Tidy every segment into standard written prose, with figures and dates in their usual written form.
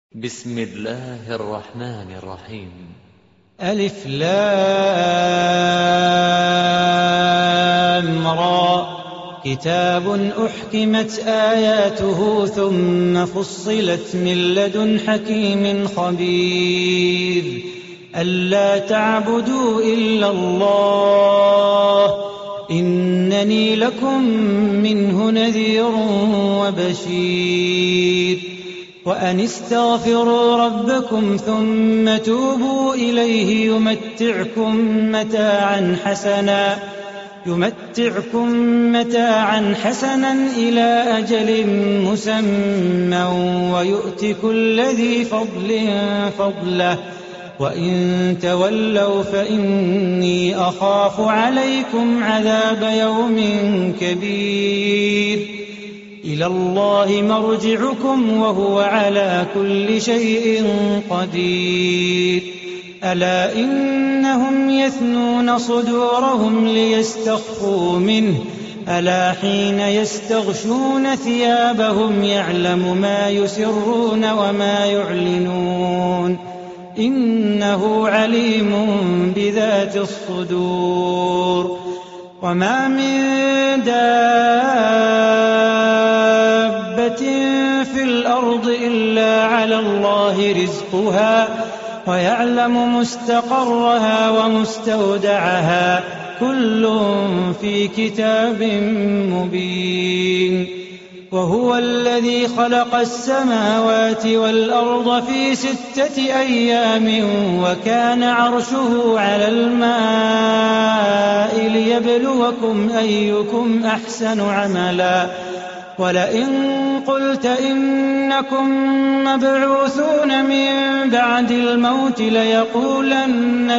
بسم الله الرحمن الرحيم. ألف لام را كتاب أحكمت آياته ثم فصلت من لدن حكيم خبير ألا تعبدوا إلا الله إنني لكم منه نذير وبشير وأن استغفروا ربكم ثم توبوا إليه يمتعكم متاعا حسنا إلى أجل مسمى ويؤت كل ذي فضل فضله وإن تولوا فإني أخاف عليكم عذاب يوم كبير إلى الله مرجعكم وهو على كل شيء قدير ألا إنهم يثنون صدورهم ليستخفوا منه ألا حين يستغشون ثيابهم يعلم ما يسرون وما يعلنون إنه عليم بذات الصدور وما من دابة في الأرض إلا على الله رزقها ويعلم مستقرها ومستودعها كل في كتاب مبين وهو الذي خلق السماوات والأرض في 6 أيام وكان عرشه على الماء ليبلوكم أيكم أحسن عملا ولئن قلت إنكم مبعوثون من بعد الموت ليقولن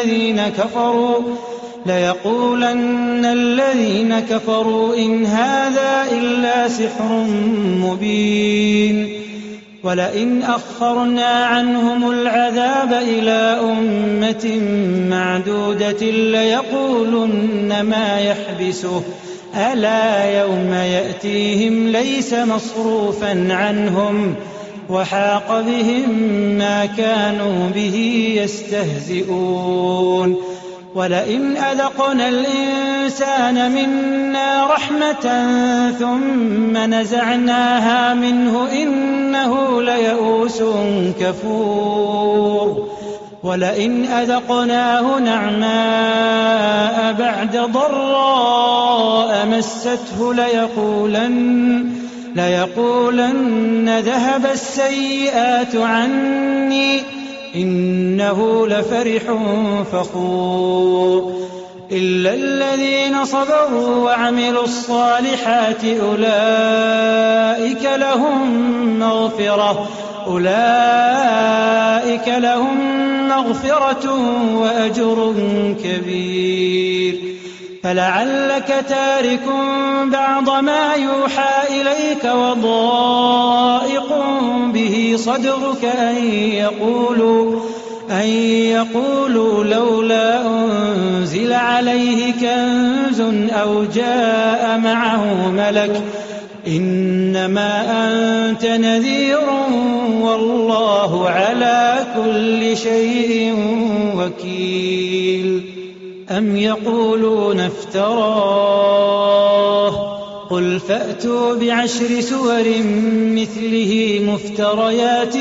الذين كفروا إن هذا إلا سحر مبين ولئن أخرنا عنهم العذاب إلى أمة معدودة ليقولن ما يحبسه ألا يوم يأتيهم ليس مصروفا عنهم وحاق بهم ما كانوا به يستهزئون ولئن أذقنا الإنسان منا رحمة ثم نزعناها منه إنه ليئوس كفور ولئن أذقناه نعماء بعد ضراء مسته ليقولن ذهب السيئات عني إنه لفرح فخور إلا الذين صبروا وعملوا الصالحات أولئك لهم مغفرة وأجر كبير فلعلك تارك بعض ما يوحى إليك وضائق به صدرك أن يقولوا لولا أنزل عليه كنز أو جاء معه ملك إنما أنت نذير والله على كل شيء وكيل أم يقولون افتراه قل فأتوا ب10 سور مثله مفتريات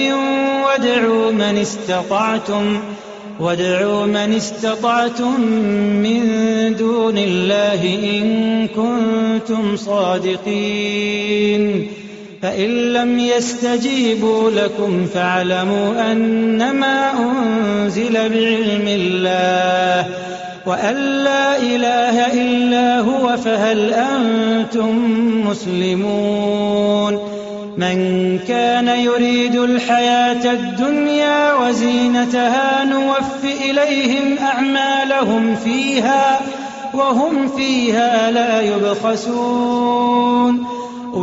وادعوا من استطعتم من دون الله إن كنتم صادقين فإن لم يستجيبوا لكم فاعلموا أنما أنزل بعلم الله وأن لا إله إلا هو فهل أنتم مسلمون من كان يريد الحياة الدنيا وزينتها نوف إليهم أعمالهم فيها وهم فيها لا يبخسون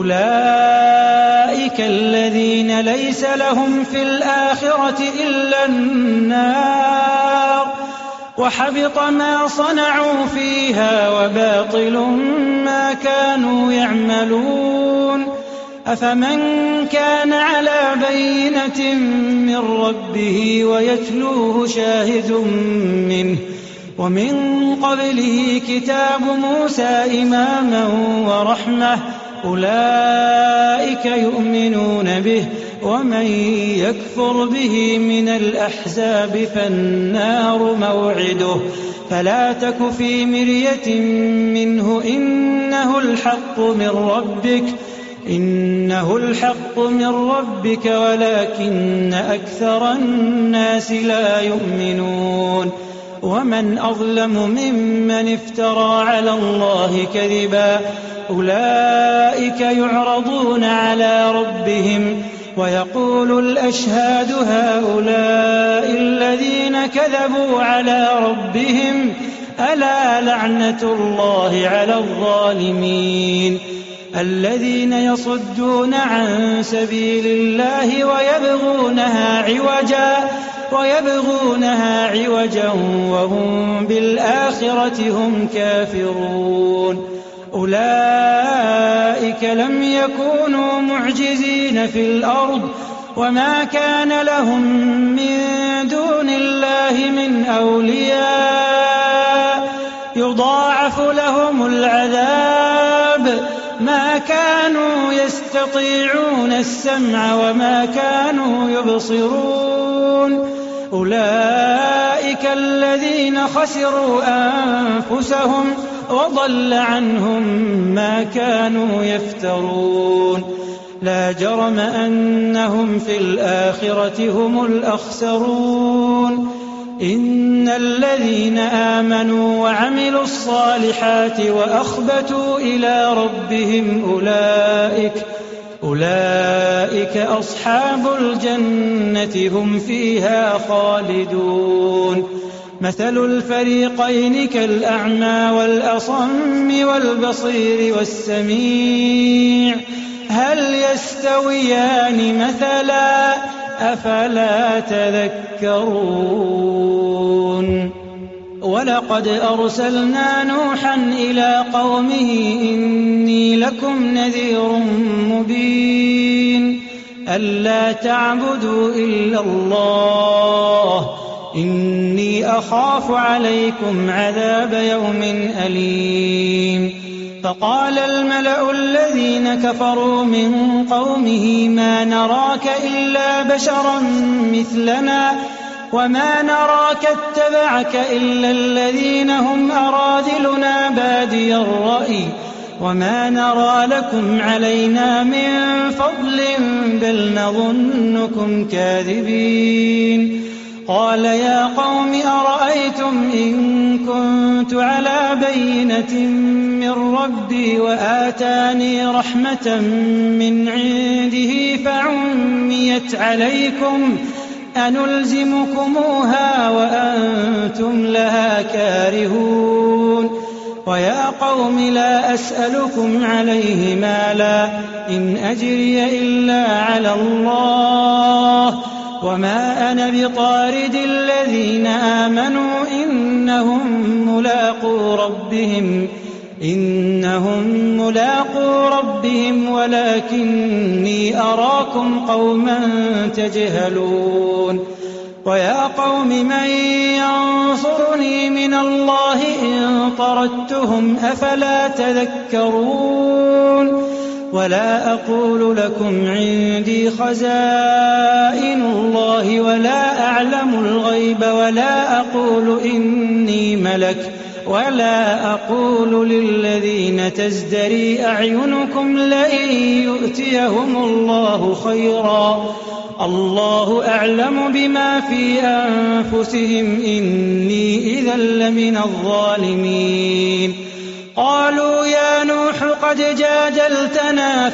أولئك الذين ليس لهم في الآخرة إلا النار وحبط ما صنعوا فيها وباطل ما كانوا يعملون أفمن كان على بينة من ربه ويتلوه شاهد منه ومن قبله كتاب موسى إماما ورحمة أولئك يؤمنون به ومن يكفر به من الأحزاب فالنار موعده فلا تك في مرية منه إنه الحق من ربك ولكن أكثر الناس لا يؤمنون ومن أظلم ممن افترى على الله كذبا أولئك يعرضون على ربهم ويقول الأشهاد هؤلاء الذين كذبوا على ربهم ألا لعنة الله على الظالمين الذين يصدون عن سبيل الله ويبغونها عوجا وهم بالآخرة هم كافرون أولئك لم يكونوا معجزين في الأرض وما كان لهم من دون الله من أولياء يضاعف لهم العذاب ما كانوا يستطيعون السمع وما كانوا يبصرون أولئك الذين خسروا أنفسهم وضل عنهم ما كانوا يفترون لا جرم أنهم في الآخرة هم الأخسرون إن الذين آمنوا وعملوا الصالحات وأخبتوا إلى ربهم أولئك أصحاب الجنة هم فيها خالدون مثل الفريقين كالأعمى والأصم والبصير والسميع هل يستويان مثلا أفلا تذكرون ولقد أرسلنا نوحا إلى قومه إني لكم نذير مبين ألا تعبدوا إلا الله إني أخاف عليكم عذاب يوم أليم فقال الملأ الذين كفروا من قومه ما نراك إلا بشرا مثلنا وما نراك اتبعك إلا الذين هم أراذلنا بادي الرأي وما نرى لكم علينا من فضل بل نظنكم كاذبين قال يا قوم أرأيتم إن كنت على بينة من ربي وآتاني رحمة من عنده فعميت عليكم أنلزمكموها وأنتم لها كارهون ويا قوم لا أسألكم عليه مالا إن أجري إلا على الله وما أنا بطارد الذين آمنوا إنهم ملاقو ربهم ولكني أراكم قوما تجهلون ويا قوم من ينصرني من الله إن طردتهم أفلا تذكرون ولا أقول لكم عندي خزائن الله ولا أعلم الغيب ولا أقول إني ملك ولا أقول للذين تزدري أعينكم لئن يؤتيهم الله خيرا الله أعلم بما في أنفسهم إني إذا لمن الظالمين قالوا يا نوح قد جادلتنا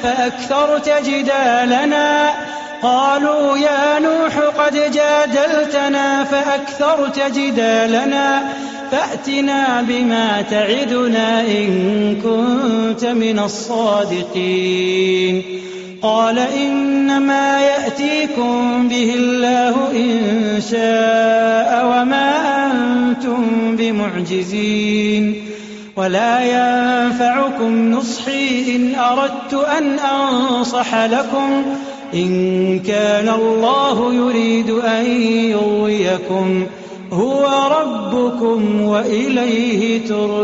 فأكثرت جدالنا فأتنا بما تعدنا إن كنت من الصادقين قال إنما يأتيكم به الله إن شاء وما أنتم بمعجزين ولا ينفعكم نصحي إن أردت أن أنصح لكم إن كان الله يريد أن يغويكم هو ربكم وإليه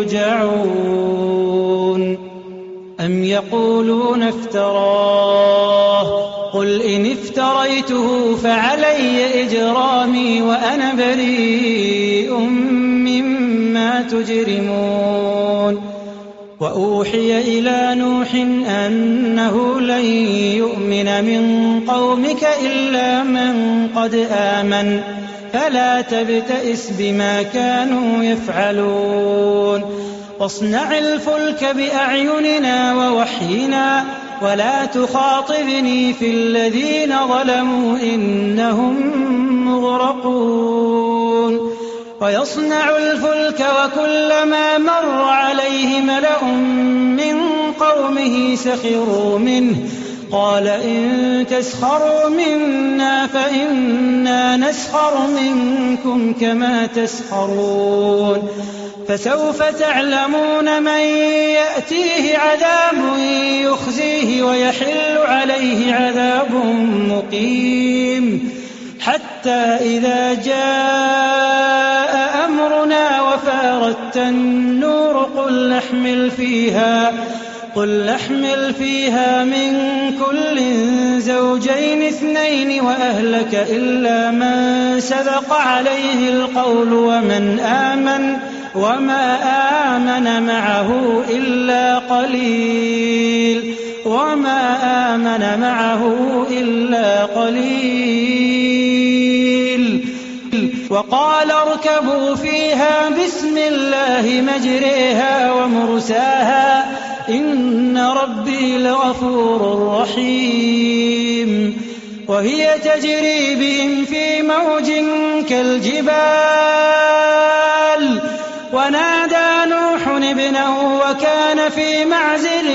ترجعون. أم يقولون افتراه قل إن افتريته فعلي إجرامي وأنا بريء مما تجرمون. وأوحي إلى نوح أنه لن يؤمن من قومك إلا من قد آمن فلا تبتئس بما كانوا يفعلون. واصنع الفلك بأعيننا ووحينا ولا تخاطبني في الذين ظلموا إنهم مغرقون. ويصنع الفلك وكلما مر عليه ملأ من قومه سخروا منه قال إن تسخروا منا فإنا نسخر منكم كما تسخرون. فسوف تعلمون من يأتيه عذاب يخزيه ويحل عليه عذاب مقيم. حتى إذا جاء أمرنا وفارت النور قل نحمل فيها من كل زوجين اثنين وأهلك إلا من سبق عليه القول وما آمن معه إلا قليل. وقال اركبوا فيها بسم الله مجريها ومرساها إن ربي لغفور رحيم. وهي تجري بهم في موج كالجبال ونادى نوح ابنه وكان في معزل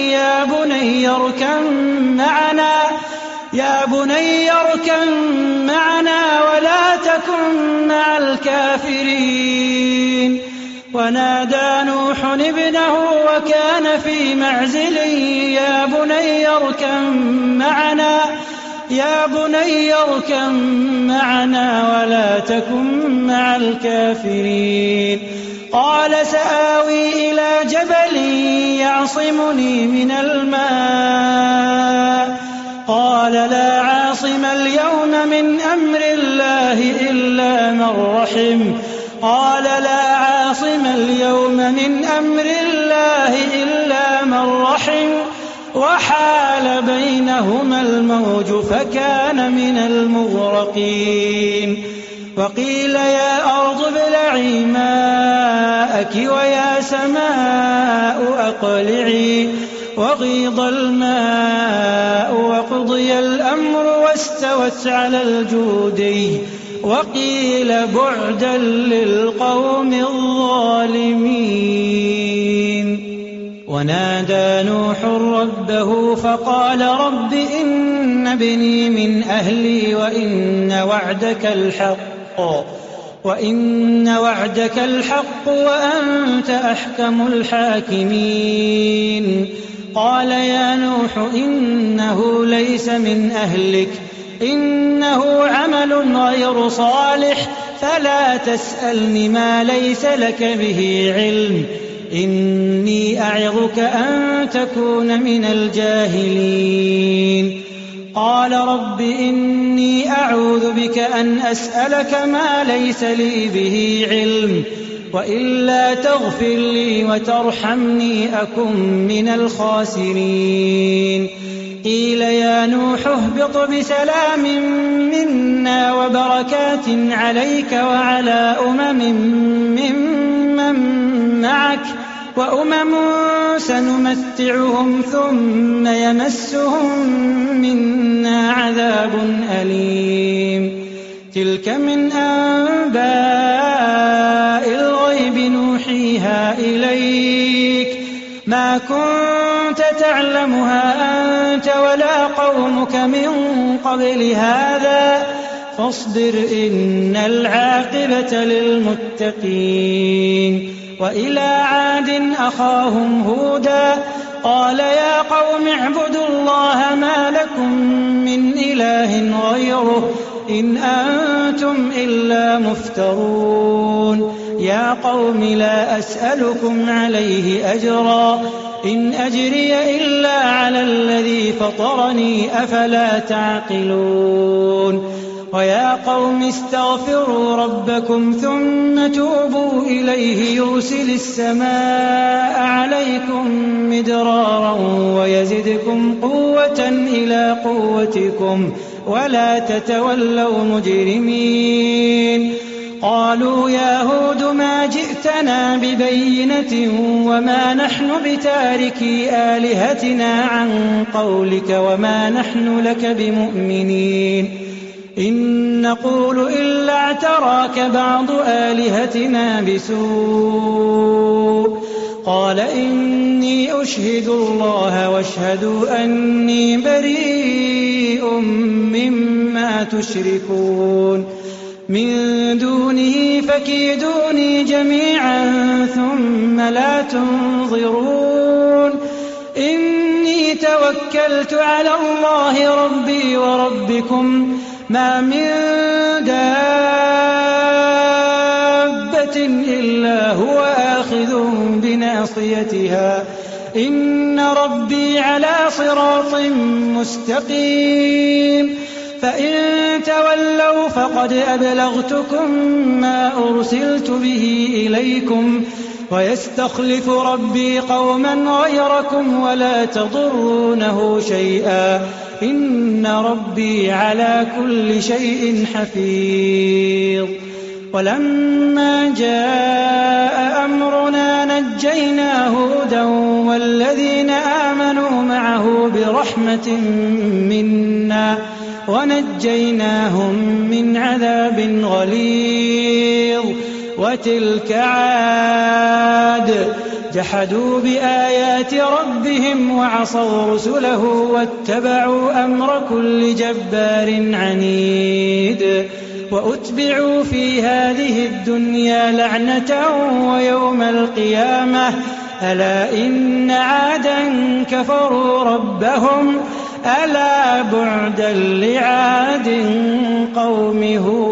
يا بني اركب معنا ولا تكن مع الكافرين. ونادى نوح ابنه وكان في معزل يا بني اركب معنا ولا تكن مع الكافرين. قال سآوي إلى جبل يعصمني من الماء قال لا عاصم اليوم من أمر الله إلا من رحم وحال بينهما الموج فكان من المغرقين. وقيل يا أرض ابلعي ماءك ويا سماء أقلعي وغيض الماء وقضي الأمر واستوت على الجودي وقيل بعدا للقوم الظالمين. ونادى نوح ربه فقال رب إن ابني من أهلي وإن وعدك الحق وأنت أحكم الحاكمين. قال يا نوح إنه ليس من أهلك إنه عمل غير صالح فلا تسألني ما ليس لك به علم إني أعظك أن تكون من الجاهلين. قال رب إني أعوذ بك أن أسألك ما ليس لي به علم وإلا تغفر لي وترحمني أكن من الخاسرين. قيل يا نوح اهبط بسلام منا وبركات عليك وعلى ممن معك وأمم سنمتعهم ثم يمسهم منا عذاب أليم. تلك من أنباء الغيب نوحيها إليك ما كنت تعلمها أنت ولا قومك من قبل هذا فاصبر إن العاقبة للمتقين. وإلى عاد أخاهم هودا قال يا قوم اعبدوا الله ما لكم من إله غيره إن أنتم إلا مفترون. يا قوم لا أسألكم عليه أجرا إن أجري إلا على الذي فطرني أفلا تعقلون. ويا قوم استغفروا ربكم ثم توبوا إليه يرسل السماء عليكم مدرارا ويزدكم قوة إلى قوتكم ولا تتولوا مجرمين. قالوا يا هود ما جئتنا ببينة وما نحن بتاركي آلهتنا عن قولك وما نحن لك بمؤمنين إن نقول إلا اعتراك بعض آلهتنا بسوء. قال إني أشهد الله واشهدوا أني بريء مما تشركون من دونه فكيدوني جميعا ثم لا تنظرون. إني توكلت على الله ربي وربكم ما من دابة إلا هو آخذ بناصيتها إن ربي على صراط مستقيم. فإن تولوا فقد أبلغتكم ما أرسلت به إليكم ويستخلف ربي قوما غيركم ولا تضرونه شيئا إن ربي على كل شيء حفيظ. ولما جاء أمرنا نجينا هودا والذين آمنوا معه برحمة منا ونجيناهم من عذاب غليظ. وتلك عاد جحدوا بآيات ربهم وعصوا رسله واتبعوا أمر كل جبار عنيد. وأتبعوا في هذه الدنيا لعنة ويوم القيامة ألا إن عادا كفروا ربهم ألا بعدا لعاد قوم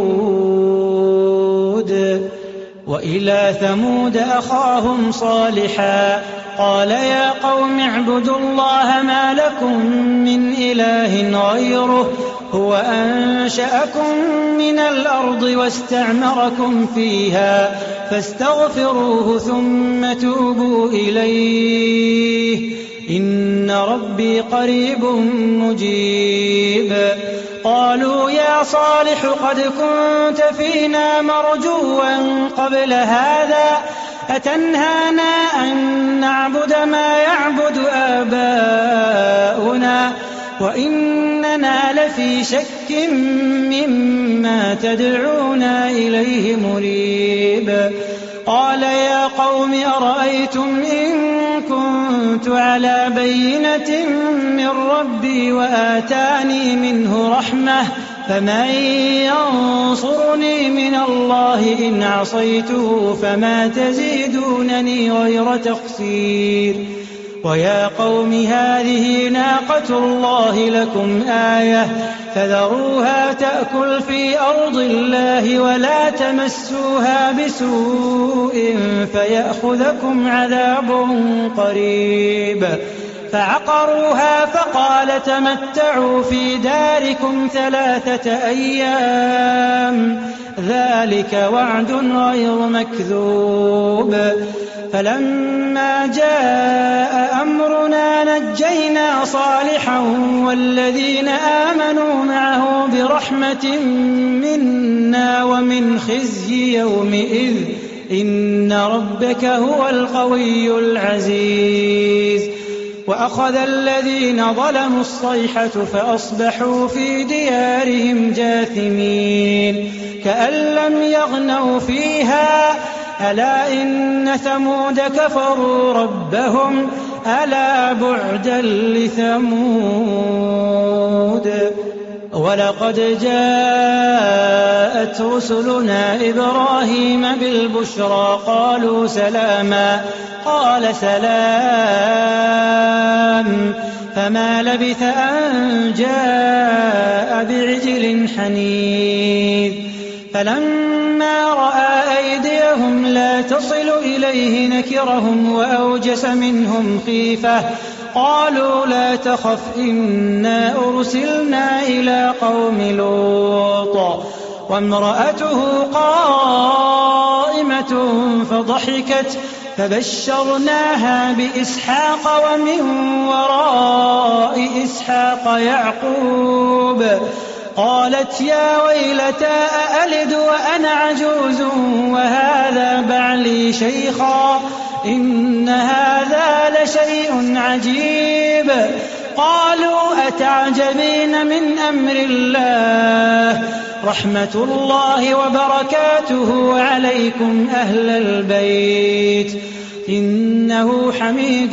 هود. وإلى ثمود أخاهم صالحا قال يا قوم اعبدوا الله ما لكم من إله غيره هو أنشأكم من الأرض واستعمركم فيها فاستغفروه ثم توبوا إليه إن ربي قريب مجيب. قالوا يا صالح قد كنت فينا مرجوا قبل هذا أتنهانا أن نعبد ما يعبد آباؤنا وإننا لفي شك مما تدعونا إليه مريب. قال يا قوم أرأيتم إن كنت على بينة من ربي وآتاني منه رحمة فمن ينصرني من الله إن عصيته فما تزيدونني غير تقصير. ويا قوم هذه ناقة الله لكم آية فذروها تأكل في أرض الله ولا تمسوها بسوء فيأخذكم عذاب قريب. فعقروها فقال تمتعوا في داركم 3 أيام ذلك وعد غير مكذوب. فلما جاء أمرنا نجينا صالحا والذين آمنوا معه برحمة منا ومن خزي يومئذ إن ربك هو القوي العزيز. وأخذ الذين ظلموا الصيحة فأصبحوا في ديارهم جاثمين كأن لم يغنوا فيها ألا إن ثمود كفروا ربهم ألا بعدا لثمود. ولقد جاءت رسلنا إبراهيم بالبشرى قالوا سلاما قال سلام فما لبث أن جاء بعجل حنيذ فلما رأى أيديهم لا تصل إليه نكرهم وأوجس منهم خيفة قالوا لا تخف إنا أرسلنا إلى قوم لوط وامرأته قائمة فضحكت فبشرناها بإسحاق ومن وراء إسحاق يعقوب قالت يا ويلتى أألد وأنا عجوز وهذا بعلي شيخا إن هذا لشيء عجيب قالوا أتعجبين من أمر الله رحمة الله وبركاته عليكم أهل البيت إنه حميد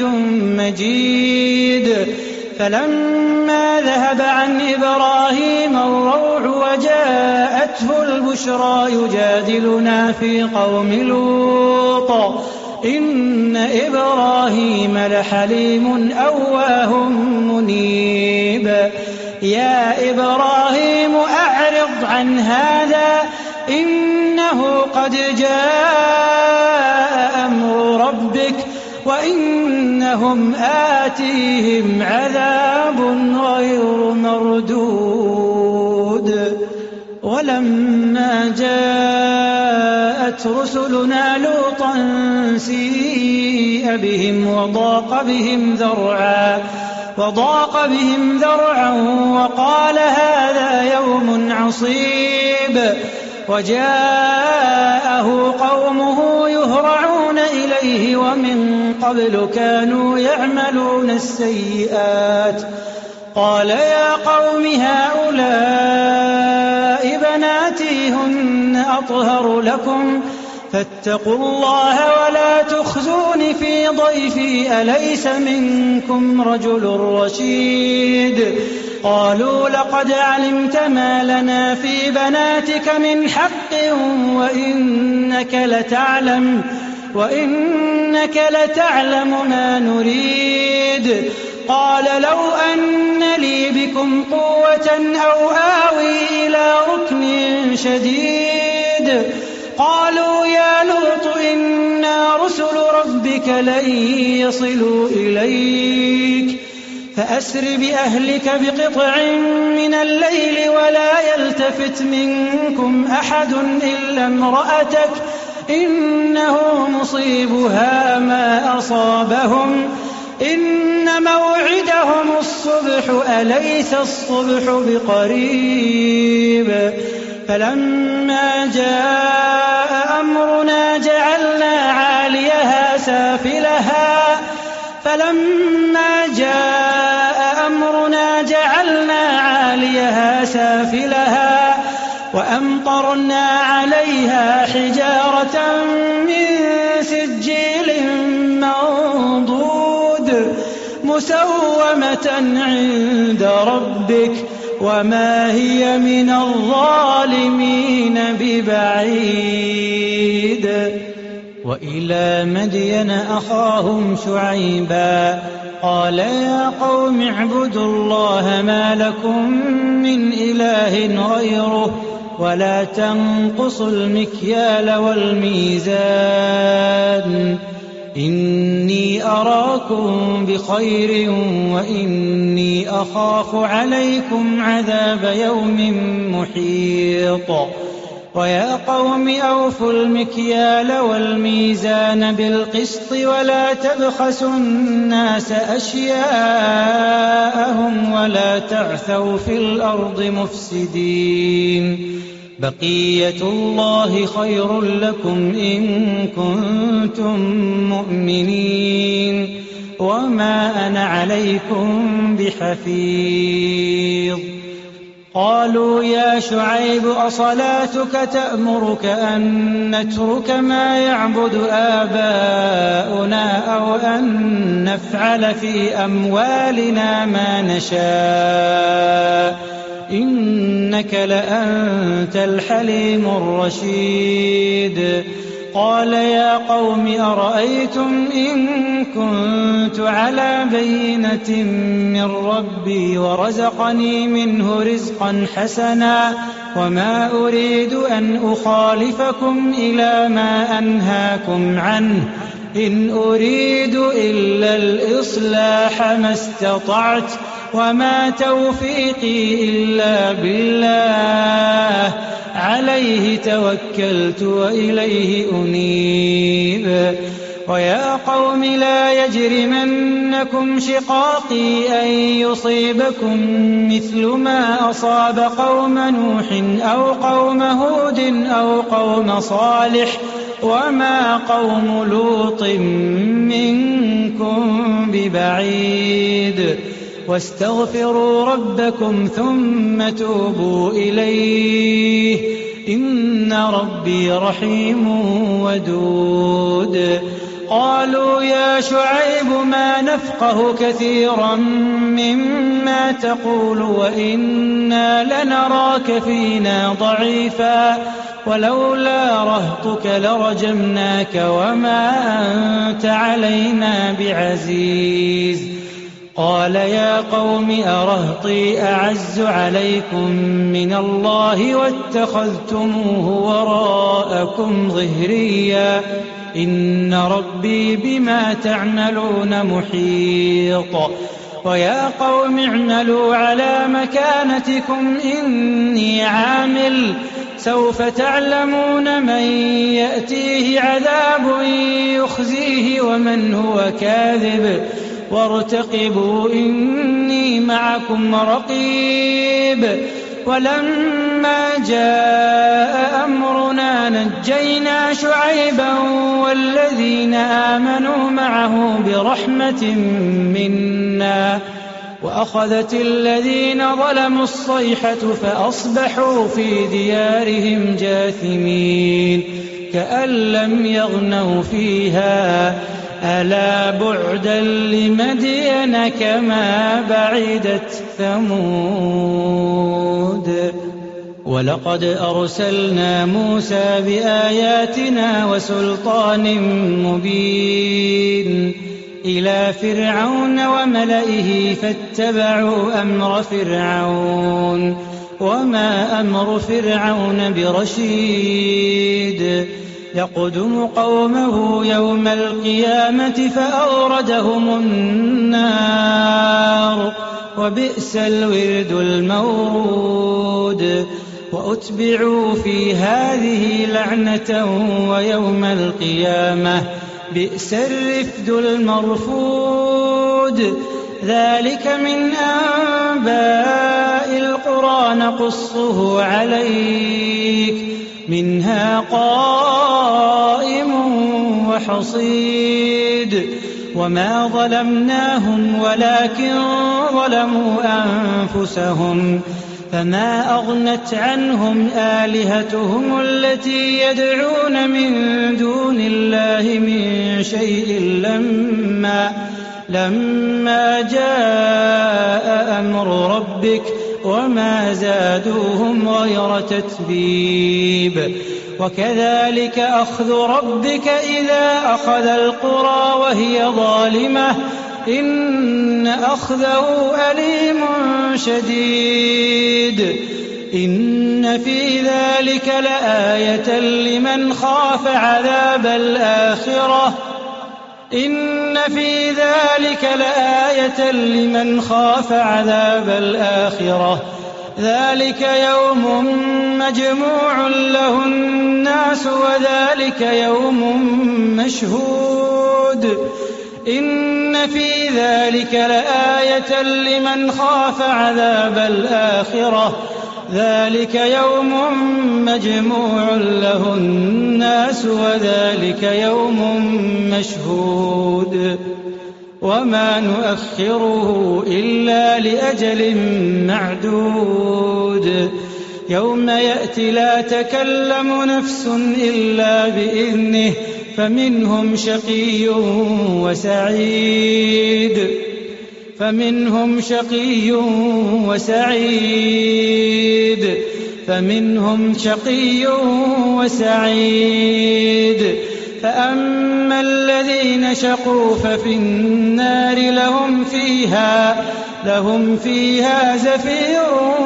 مجيد فلما ذهب عن إبراهيم الروع وجاءته البشرى يجادلنا في قوم لوط إن إبراهيم لحليم أواه منيب يا إبراهيم أعرض عن هذا إنه قد جاء أمر ربك وإنهم آتيهم عذاب غير مردود ولما جاءت رسلنا لوطا سيء بهم وضاق بهم ذرعا وقال هذا يوم عصيب وجاءه قومه يهرعون إليه ومن قبل كانوا يعملون السيئات قال يا قوم هؤلاء بناتي هن أطهر لكم فاتقوا الله ولا تخزون في ضيفي أليس منكم رجل رشيد قالوا لقد علمت ما لنا في بناتك من حق وإنك لتعلم ما نريد قال لو أن لي بكم قوة أو آوي إلى ركن شديد قالوا يا لوط إنا رسل ربك لن يصلوا إليك فأسر بأهلك بقطع من الليل ولا يلتفت منكم أحد إلا امرأتك إنه مصيبها ما أصابهم إن موعدهم الصبح أليس الصبح بقريب فلما جاء أمرنا جعلنا عاليها سافلها وأمطرنا عليها حجارة من سجيل منضود مسومة عند ربك وما هي من الظالمين ببعيد وإلى مدين أخاهم شعيبا قال يا قوم اعبدوا الله ما لكم من إله غيره ولا تنقصوا المكيال والميزان إني أراكم بخير وإني أخاف عليكم عذاب يوم محيط ويا قوم أوفوا المكيال والميزان بالقسط ولا تبخسوا الناس أشياءهم ولا تعثوا في الأرض مفسدين بقية الله خير لكم إن كنتم مؤمنين وما أنا عليكم بحفيظ قالوا يا شعيب أصلاتك تأمرك أن نترك ما يعبد آباؤنا أو أن نفعل في أموالنا ما نشاء إنك لأنت الحليم الرشيد. قال يا قوم أرأيتم إن كنت على بينة من ربي ورزقني منه رزقا حسنا وما أريد أن أخالفكم إلى ما أنهاكم عنه إن أريد إلا الإصلاح ما استطعت وما توفيقي إلا بالله عليه توكلت وإليه أنيب. ويا قوم لا يجرمنكم شقاقي أن يصيبكم مثل ما أصاب قوم نوح أو قوم هود أو قوم صالح وما قوم لوط منكم ببعيد. واستغفروا ربكم ثم توبوا إليه إن ربي رحيم ودود. قالوا يا شعيب ما نفقه كثيرا مما تقول وإنا لنراك فينا ضعيفا ولولا رهطك لرجمناك وما أنت علينا بعزيز. قال يا قوم أرهطي أعز عليكم من الله واتخذتموه وراءكم ظهريا إن ربي بما تعملون محيط. ويا قوم اعملوا على مكانتكم إني عامل سوف تعلمون من يأتيه عذاب يخزيه ومن هو كاذب وارتقبوا إني معكم رقيب. ولما جاء أمرنا نجينا شعيبا والذين آمنوا معه برحمة منا وأخذت الذين ظلموا الصيحة فأصبحوا في ديارهم جاثمين كأن لم يغنوا فيها ألا بعدا لمدين كما بعدت ثمود. ولقد أرسلنا موسى بآياتنا وسلطان مبين إلى فرعون وملئه فاتبعوا أمر فرعون وما أمر فرعون برشيد. يقدم قومه يوم القيامة فأوردهم النار وبئس الورد المورود. وأتبعوا في هذه لعنة ويوم القيامة بئس الرفد المرفود. ذلك من أنباء القرى نقصه عليك منها قائم وحصيد. وما ظلمناهم ولكن ظلموا أنفسهم فما أغنت عنهم آلهتهم التي يدعون من دون الله من شيء لما جاء أمر ربك وما زادوهم غير تتبيب. وكذلك أخذ ربك إذا أخذ القرى وهي ظالمة إن أخذه أليم شديد. إن في ذلك لآية لمن خاف عذاب الآخرة إن في ذلك لآية لمن خاف عذاب الآخرة ذلك يوم مجموع له الناس وذلك يوم مشهود. إن في ذلك لآية لمن خاف عذاب الآخرة ذلك يوم مجموع له الناس وذلك يوم مشهود. وما نؤخره إلا لأجل معدود. يوم يأتي لا تكلم نفس إلا بإذنه فمنهم شقي وسعيد. فمنهم شقي وسعيد فأما الذين شقوا ففي النار لهم فيها زفير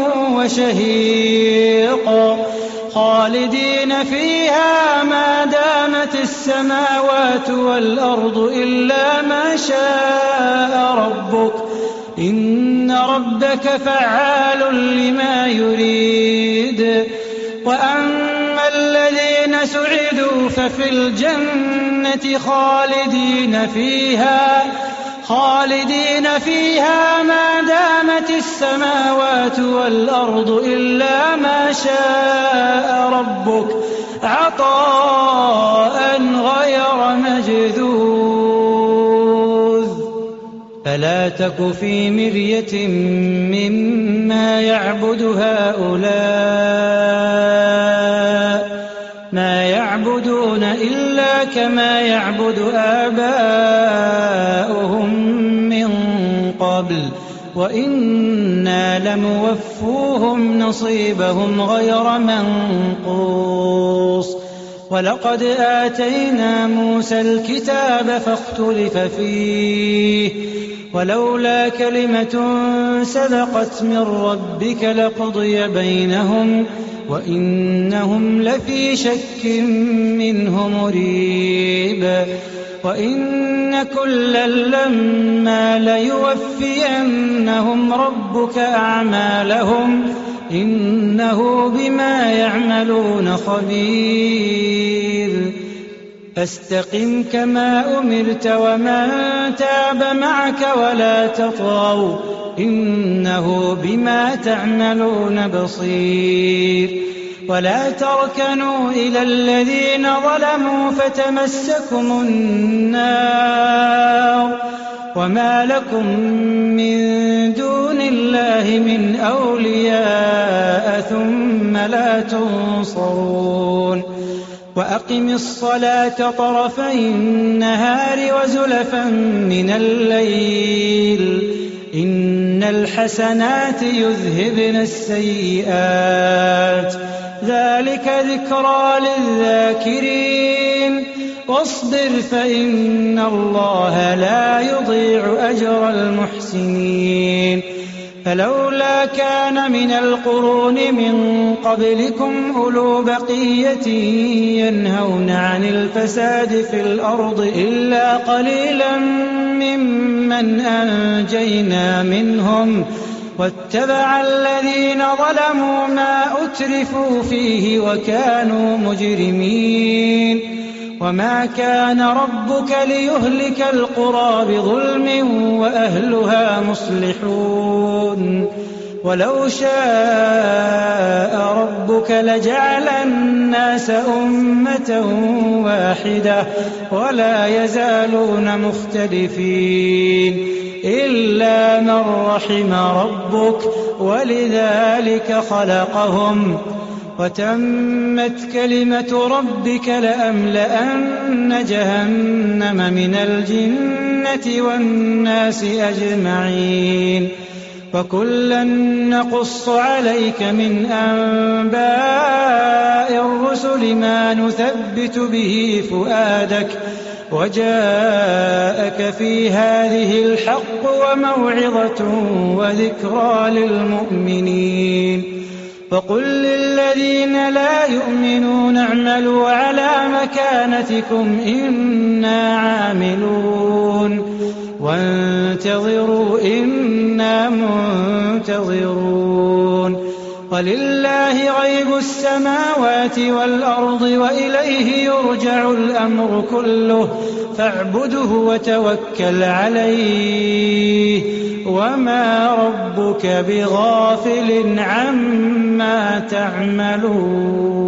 وشهيق خالدين فيها ما دامت السماوات والأرض إلا ما شاء ربك إن ربك فعال لما يريد وأما الذين سعدوا ففي الجنة خالدين فيها ما دامت السماوات والأرض إلا ما شاء ربك عطاء غير مجذوذ فلا تك في مرية مما يعبد هؤلاء ما يعبدون إلا كما يعبد آباؤهم من قبل وإنا لموفوهم نصيبهم غير منقوص ولقد آتينا موسى الكتاب فاختلف فيه ولولا كلمة سبقت من ربك لقضي بينهم وإنهم لفي شك منه مريب وإن كلا لما ليوفينهم ربك أعمالهم إنه بما يعملون خبير فاستقم كما أمرت ومن تاب معك ولا تطغوا إنه بما تعملون بصير ولا تركنوا إلى الذين ظلموا فتمسكم النار وما لكم من دون الله من أولياء ثم لا تنصرون وأقم الصلاة طرفي النهار وزلفا من الليل إن الحسنات يذهبن السيئات ذلك ذكرى للذاكرين واصبر فإن الله لا يضيع أجر المحسنين فلولا كان من القرون من قبلكم أولو بقية ينهون عن الفساد في الأرض إلا قليلا ممن أنجينا منهم واتبع الذين ظلموا ما أترفوا فيه وكانوا مجرمين وما كان ربك ليهلك القرى بظلم وأهلها مصلحون ولو شاء ربك لجعل الناس أمة واحدة ولا يزالون مختلفين إلا من رحم ربك ولذلك خلقهم وتمت كلمة ربك لأملأن جهنم من الجنة والناس أجمعين وكلا نقص عليك من أنباء الرسل ما نثبت به فؤادك وجاءك في هذه الحق وموعظة وذكرى للمؤمنين وقل للذين لا يؤمنون اعملوا على مكانتكم إنا عاملون وانتظروا إنا منتظرون ولله غيب السماوات والأرض وإليه يرجع الأمر كله فاعبده وتوكل عليه وما ربك بغافل عما تعملون